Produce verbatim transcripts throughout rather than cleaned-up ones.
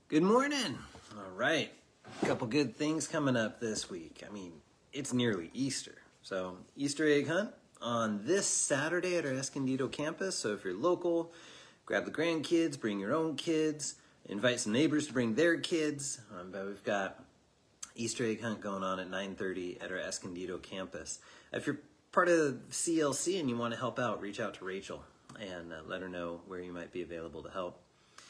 Good morning. All right. A couple good things coming up this week. I mean, it's nearly Easter. So, Easter egg hunt on this Saturday at our Escondido campus. So, if you're local, grab the grandkids, bring your own kids, invite some neighbors to bring their kids. Um, but we've got Easter egg hunt going on at nine thirty at our Escondido campus. If you're part of C L C and you want to help out, reach out to Rachel and uh, let her know where you might be available to help.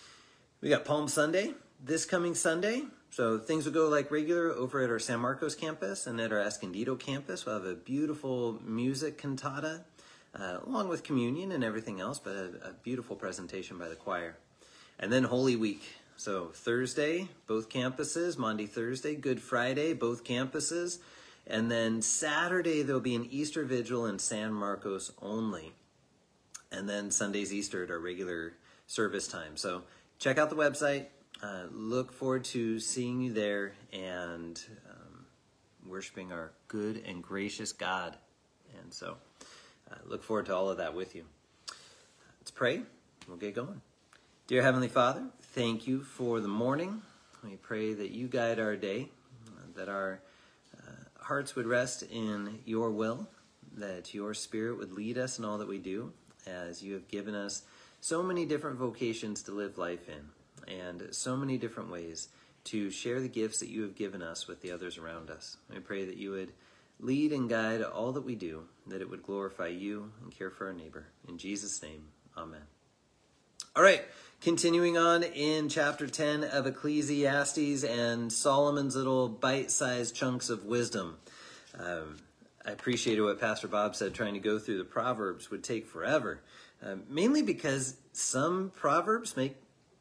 We got Palm Sunday this coming Sunday. So things will go like regular over at our San Marcos campus, and at our Escondido campus we'll have a beautiful music cantata uh, along with communion and everything else, but a, a beautiful presentation by the choir. And then Holy Week. So Thursday, both campuses, Maundy Thursday, Good Friday, both campuses. And then Saturday there'll be an Easter Vigil in San Marcos only. And then Sunday's Easter at our regular service time. So check out the website. Uh, look forward to seeing you there and um, worshiping our good and gracious God. And so uh, look forward to all of that with you. Let's pray. We'll get going. Dear Heavenly Father, thank you for the morning. We pray that you guide our day, uh, that our uh, hearts would rest in your will, that your Spirit would lead us in all that we do, as you have given us so many different vocations to live life in, and so many different ways to share the gifts that you have given us with the others around us. We pray that you would lead and guide all that we do, that it would glorify you and care for our neighbor. In Jesus' name, amen. All right, continuing on in chapter ten of Ecclesiastes and Solomon's little bite-sized chunks of wisdom. Um, I appreciated what Pastor Bob said, trying to go through the Proverbs would take forever, uh, mainly because some Proverbs make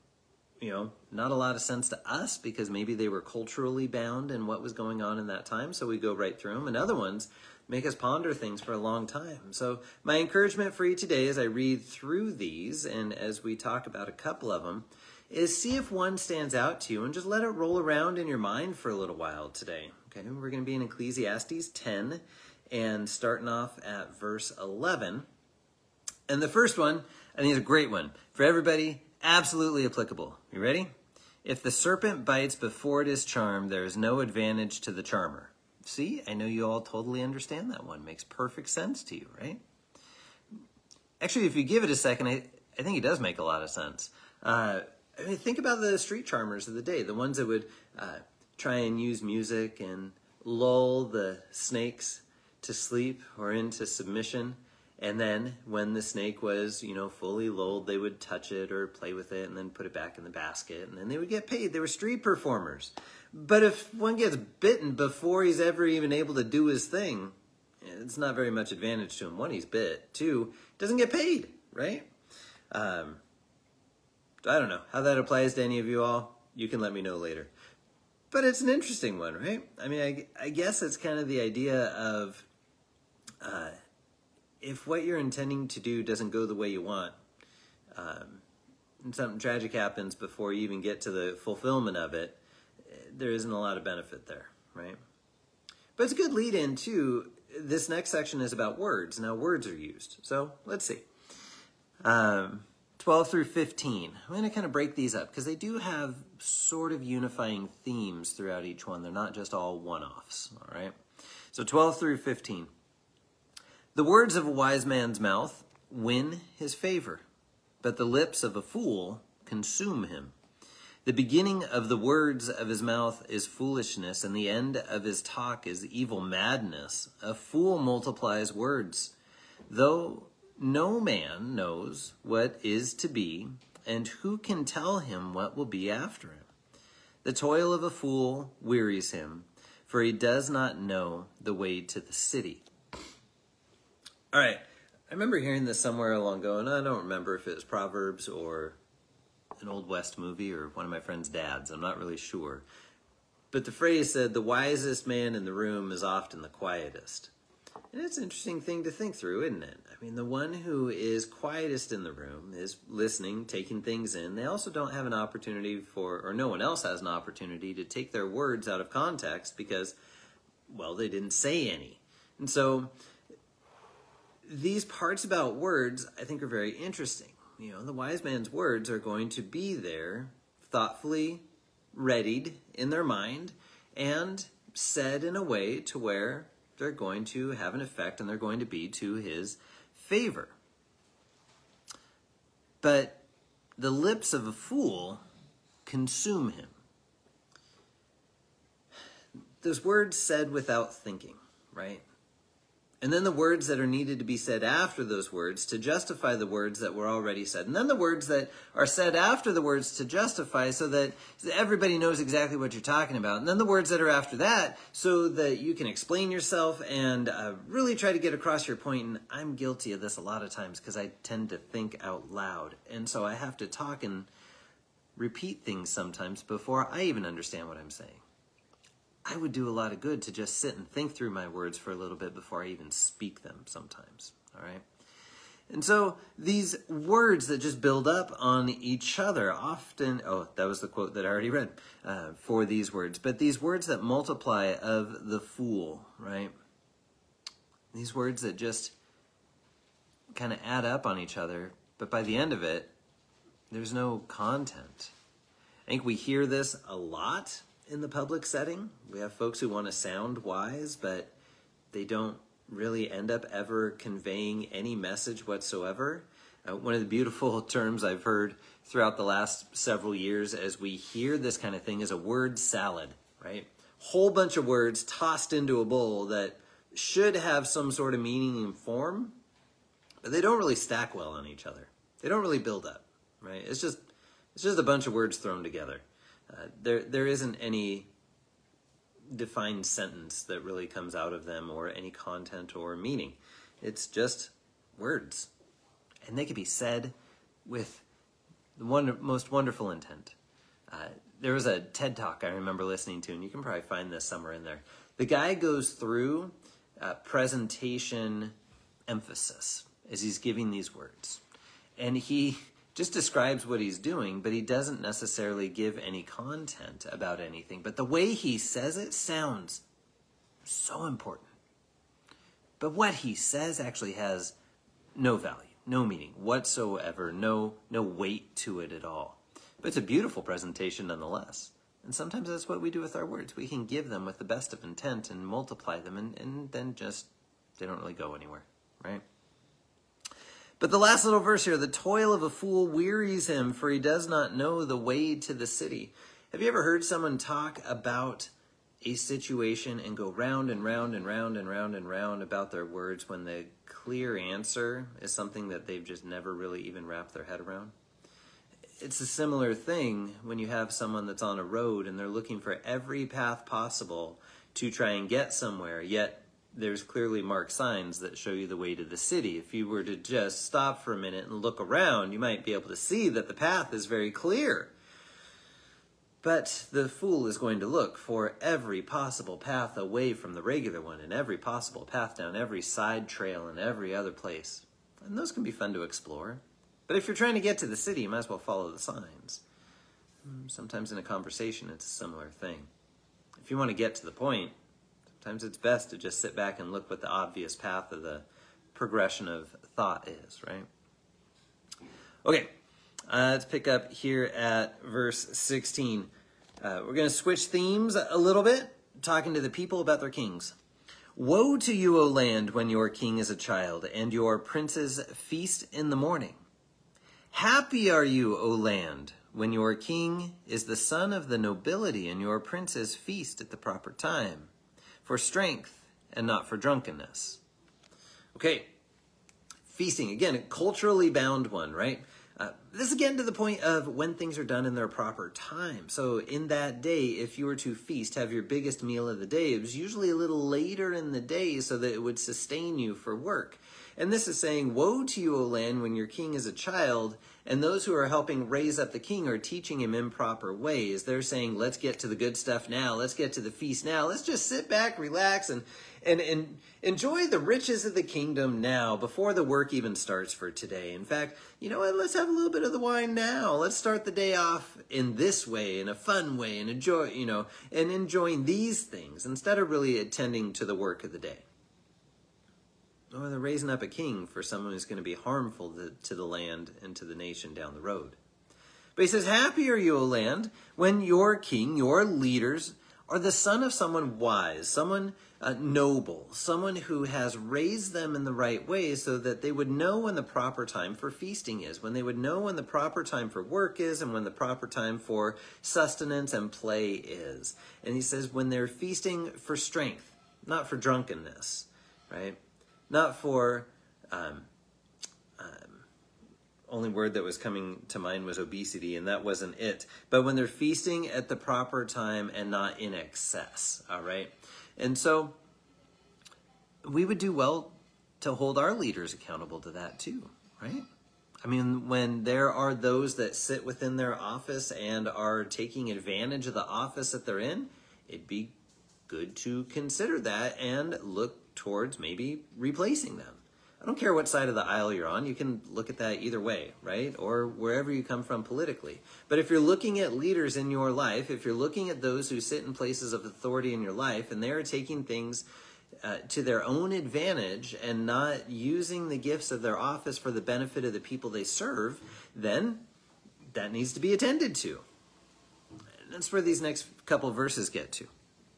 you know, not a lot of sense to us because maybe they were culturally bound in what was going on in that time, so we go right through them. And other ones make us ponder things for a long time. So my encouragement for you today as I read through these and as we talk about a couple of them is see if one stands out to you and just let it roll around in your mind for a little while today. Okay, we're going to be in Ecclesiastes ten and starting off at verse eleven. And the first one, I think, is a great one for everybody. Absolutely applicable. You ready? If the serpent bites before it is charmed, there is no advantage to the charmer. See, I know you all totally understand that one. Makes perfect sense to you, right? Actually, if you give it a second, I, I think it does make a lot of sense. Uh, I mean, think about the street charmers of the day, the ones that would uh, try and use music and lull the snakes to sleep or into submission. And then when the snake was, you know, fully lulled, they would touch it or play with it and then put it back in the basket. And then they would get paid. They were street performers. But if one gets bitten before he's ever even able to do his thing, it's not very much advantage to him. One, he's bit. Two, doesn't get paid, right? Um, I don't know how that applies to any of you all. You can let me know later. But it's an interesting one, right? I mean, I, I guess it's kind of the idea of... Uh, if what you're intending to do doesn't go the way you want, um, and something tragic happens before you even get to the fulfillment of it, there isn't a lot of benefit there, right? But it's a good lead in too. This next section is about words. Now words are used. So let's see. Um, twelve through fifteen. I'm going to kind of break these up because they do have sort of unifying themes throughout each one. They're not just all one-offs, all right? So twelve through fifteen. The words of a wise man's mouth win his favor, but the lips of a fool consume him. The beginning of the words of his mouth is foolishness, and the end of his talk is evil madness. A fool multiplies words, though no man knows what is to be, and who can tell him what will be after him? The toil of a fool wearies him, for he does not know the way to the city. All right, I remember hearing this somewhere along ago, and I don't remember if it was Proverbs or an Old West movie or one of my friend's dads. I'm not really sure. But the phrase said, the wisest man in the room is often the quietest. And it's an interesting thing to think through, isn't it? I mean, the one who is quietest in the room is listening, taking things in. They also don't have an opportunity for, or no one else has an opportunity to take their words out of context because, well, they didn't say any. And so these parts about words, I think, are very interesting. You know, the wise man's words are going to be there thoughtfully readied in their mind and said in a way to where they're going to have an effect and they're going to be to his favor. But the lips of a fool consume him. Those words said without thinking, right? And then the words that are needed to be said after those words to justify the words that were already said. And then the words that are said after the words to justify so that everybody knows exactly what you're talking about. And then the words that are after that so that you can explain yourself and uh, really try to get across your point. And I'm guilty of this a lot of times because I tend to think out loud. And so I have to talk and repeat things sometimes before I even understand what I'm saying. I would do a lot of good to just sit and think through my words for a little bit before I even speak them sometimes, all right? And so these words that just build up on each other often, oh, that was the quote that I already read uh, for these words, but these words that multiply of the fool, right? These words that just kind of add up on each other, but by the end of it, there's no content. I think we hear this a lot in the public setting. We have folks who want to sound wise, but they don't really end up ever conveying any message whatsoever. Uh, one of the beautiful terms I've heard throughout the last several years as we hear this kind of thing is a word salad, right? Whole bunch of words tossed into a bowl that should have some sort of meaning and form, but they don't really stack well on each other. They don't really build up, right? It's just, it's just a bunch of words thrown together. Uh, there, there isn't any defined sentence that really comes out of them or any content or meaning. It's just words. And they could be said with the one, most wonderful intent. Uh, there was a TED Talk I remember listening to, and you can probably find this somewhere in there. The guy goes through uh, presentation emphasis as he's giving these words. And he just describes what he's doing, but he doesn't necessarily give any content about anything. But the way he says it sounds so important. But what he says actually has no value, no meaning whatsoever, no, no weight to it at all. But it's a beautiful presentation nonetheless. And sometimes that's what we do with our words. We can give them with the best of intent and multiply them, and, and then just, they don't really go anywhere, right? But the last little verse here, the toil of a fool wearies him, for he does not know the way to the city. Have you ever heard someone talk about a situation and go round and round and round and round and round about their words when the clear answer is something that they've just never really even wrapped their head around? It's a similar thing when you have someone that's on a road and they're looking for every path possible to try and get somewhere, yet there's clearly marked signs that show you the way to the city. If you were to just stop for a minute and look around, you might be able to see that the path is very clear. But the fool is going to look for every possible path away from the regular one and every possible path down every side trail and every other place. And those can be fun to explore. But if you're trying to get to the city, you might as well follow the signs. Sometimes in a conversation, it's a similar thing. If you want to get to the point, sometimes it's best to just sit back and look what the obvious path of the progression of thought is, right? Okay, uh, let's pick up here at verse sixteen. Uh, we're going to switch themes a little bit, talking to the people about their kings. Woe to you, O land, when your king is a child, and your princes feast in the morning. Happy are you, O land, when your king is the son of the nobility, and your princes feast at the proper time, for strength and not for drunkenness. Okay, feasting, again, a culturally bound one, right? Uh, this again to the point of when things are done in their proper time. So in that day, if you were to feast, have your biggest meal of the day, it was usually a little later in the day so that it would sustain you for work. And this is saying, woe to you, O land, when your king is a child, and those who are helping raise up the king are teaching him improper ways. They're saying, let's get to the good stuff now. Let's get to the feast now. Let's just sit back, relax, and, and, and enjoy the riches of the kingdom now before the work even starts for today. In fact, you know what? Let's have a little bit of the wine now. Let's start the day off in this way, in a fun way, and enjoy, you know, and enjoying these things instead of really attending to the work of the day. Or they're raising up a king for someone who's going to be harmful to, to the land and to the nation down the road. But he says, happy are you, O land, when your king, your leaders, are the son of someone wise, someone uh, noble, someone who has raised them in the right way so that they would know when the proper time for feasting is, when they would know when the proper time for work is, and when the proper time for sustenance and play is. And he says, when they're feasting for strength, not for drunkenness, right? Not for, um, um, only word that was coming to mind was obesity, and that wasn't it. But when they're feasting at the proper time and not in excess, all right? And so we would do well to hold our leaders accountable to that too, right? I mean, when there are those that sit within their office and are taking advantage of the office that they're in, it'd be good to consider that and look towards maybe replacing them. I don't care what side of the aisle you're on. You can look at that either way, right? Or wherever you come from politically. But if you're looking at leaders in your life, if you're looking at those who sit in places of authority in your life, and they're taking things uh, to their own advantage and not using the gifts of their office for the benefit of the people they serve, then that needs to be attended to. And that's where these next couple verses get to.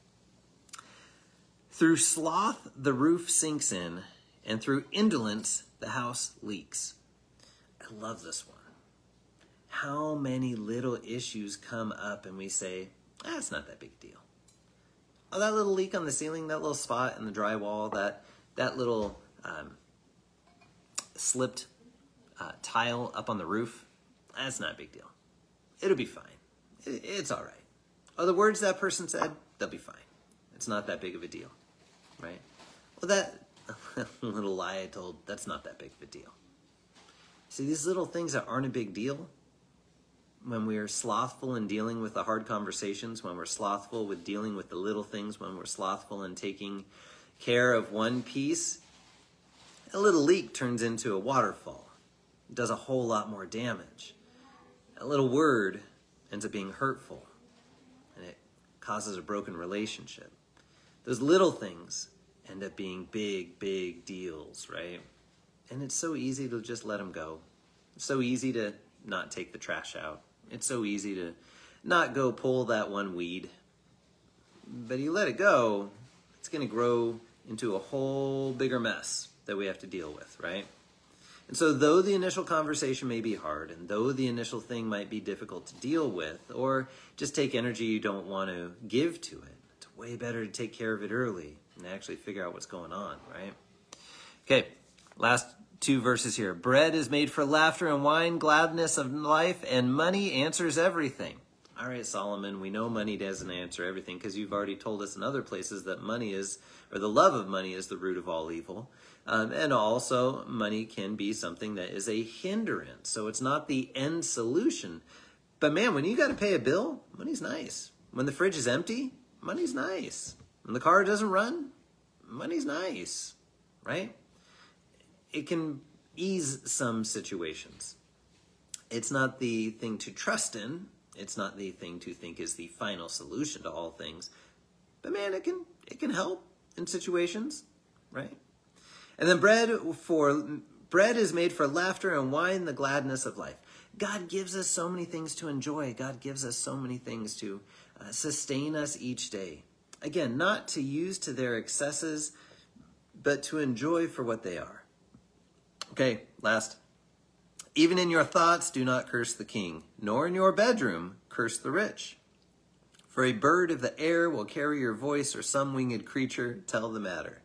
Through sloth, the roof sinks in, and through indolence, the house leaks. I love this one. How many little issues come up and we say, ah, it's not that big a deal. Oh, that little leak on the ceiling, that little spot in the drywall, that, that little um, slipped uh, tile up on the roof, that's not a big deal. It'll be fine. It, it's all right. Oh, the words that person said, they'll be fine. It's not that big of a deal, right? Well, that little lie I told, that's not that big of a deal. See, these little things that aren't a big deal, when we're slothful in dealing with the hard conversations, when we're slothful with dealing with the little things, when we're slothful in taking care of one piece, a little leak turns into a waterfall. It does a whole lot more damage. A little word ends up being hurtful, and it causes a broken relationship. Those little things end up being big, big deals, right? And it's so easy to just let them go. It's so easy to not take the trash out. It's so easy to not go pull that one weed. But you let it go, it's going to grow into a whole bigger mess that we have to deal with, right? And so though the initial conversation may be hard, and though the initial thing might be difficult to deal with, or just take energy you don't want to give to it, it's way better to take care of it early and actually figure out what's going on, right? Okay, last two verses here. Bread is made for laughter, and wine gladness of life, and money answers everything. All right, Solomon, we know money doesn't answer everything because you've already told us in other places that money is, or the love of money is the root of all evil. Um, and also, money can be something that is a hindrance. So it's not the end solution. But man, when you got to pay a bill, money's nice. When the fridge is empty, money's nice. When the car doesn't run, money's nice, right? It can ease some situations. It's not the thing to trust in. It's not the thing to think is the final solution to all things. But man, it can it can help in situations, right? And then bread for bread is made for laughter, and wine the gladness of life. God gives us so many things to enjoy. God gives us so many things to uh, sustain us each day. Again, not to use to their excesses, but to enjoy for what they are. Okay, last. Even in your thoughts, do not curse the king, nor in your bedroom curse the rich. For a bird of the air will carry your voice, or some winged creature tell the matter.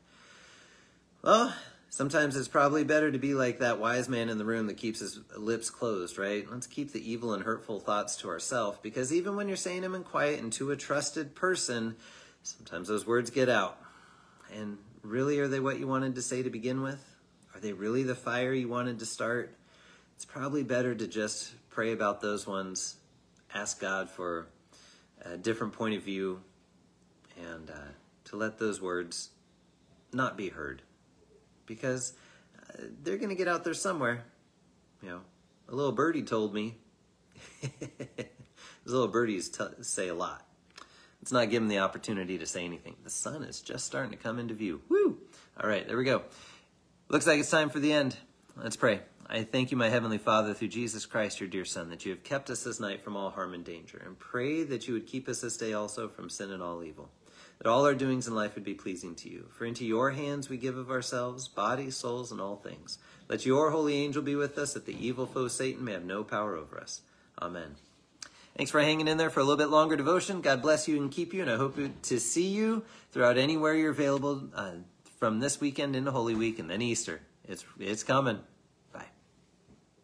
Well, sometimes it's probably better to be like that wise man in the room that keeps his lips closed, right? Let's keep the evil and hurtful thoughts to ourselves, because even when you're saying them in quiet and to a trusted person, sometimes those words get out. And really, are they what you wanted to say to begin with? Are they really the fire you wanted to start? It's probably better to just pray about those ones, ask God for a different point of view, and uh, to let those words not be heard. Because uh, they're going to get out there somewhere. You know, a little birdie told me. Those little birdies t- say a lot. Let's not give them the opportunity to say anything. The sun is just starting to come into view. Woo! All right, there we go. Looks like it's time for the end. Let's pray. I thank you, my Heavenly Father, through Jesus Christ, your dear Son, that you have kept us this night from all harm and danger, and pray that you would keep us this day also from sin and all evil, that all our doings in life would be pleasing to you. For into your hands we give of ourselves, bodies, souls, and all things. Let your holy angel be with us, that the evil foe Satan may have no power over us. Amen. Thanks for hanging in there for a little bit longer devotion. God bless you and keep you, and I hope to see you throughout anywhere you're available uh, from this weekend into Holy Week and then Easter. It's, it's coming.